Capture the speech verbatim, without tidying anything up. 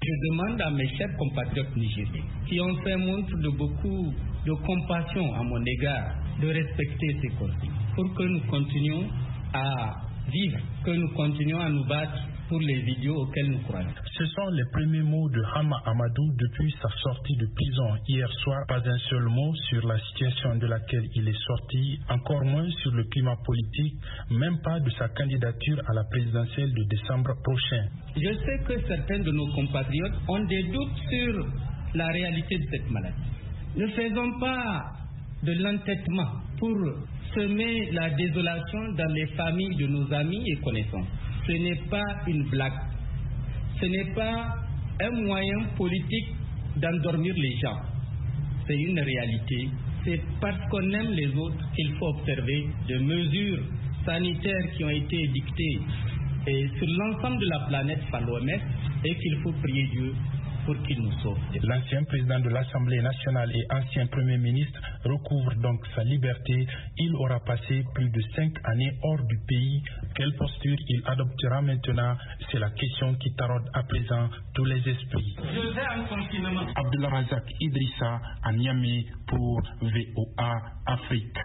Je demande à mes chers compatriotes nigériens, qui ont fait montre de beaucoup de compassion à mon égard, de respecter ces consignes, pour que nous continuions à vivre, que nous continuions à nous battre pour les idéaux auxquels nous croyons. Ce sont les premiers mots de Hama Amadou depuis sa sortie de prison hier soir. Pas un seul mot sur la situation de laquelle il est sorti, encore moins sur le climat politique, même pas de sa candidature à la présidentielle de décembre prochain. Je sais que certains de nos compatriotes ont des doutes sur la réalité de cette maladie. Ne faisons pas de l'entêtement pour semer la désolation dans les familles de nos amis et connaissances. Ce n'est pas une blague. Ce n'est pas un moyen politique d'endormir les gens. C'est une réalité. C'est parce qu'on aime les autres qu'il faut observer des mesures sanitaires qui ont été édictées et sur l'ensemble de la planète par l'O M S et qu'il faut prier Dieu pour qu'il nous sauve. L'ancien président de l'Assemblée nationale et ancien Premier ministre recouvre donc sa liberté. Il aura passé plus de cinq années hors du pays. Quelle posture il adoptera maintenant? C'est la question qui taraude à présent tous les esprits. Je vais en confinement. Abdullah Razak Idrissa à Niamey pour V O A Afrique.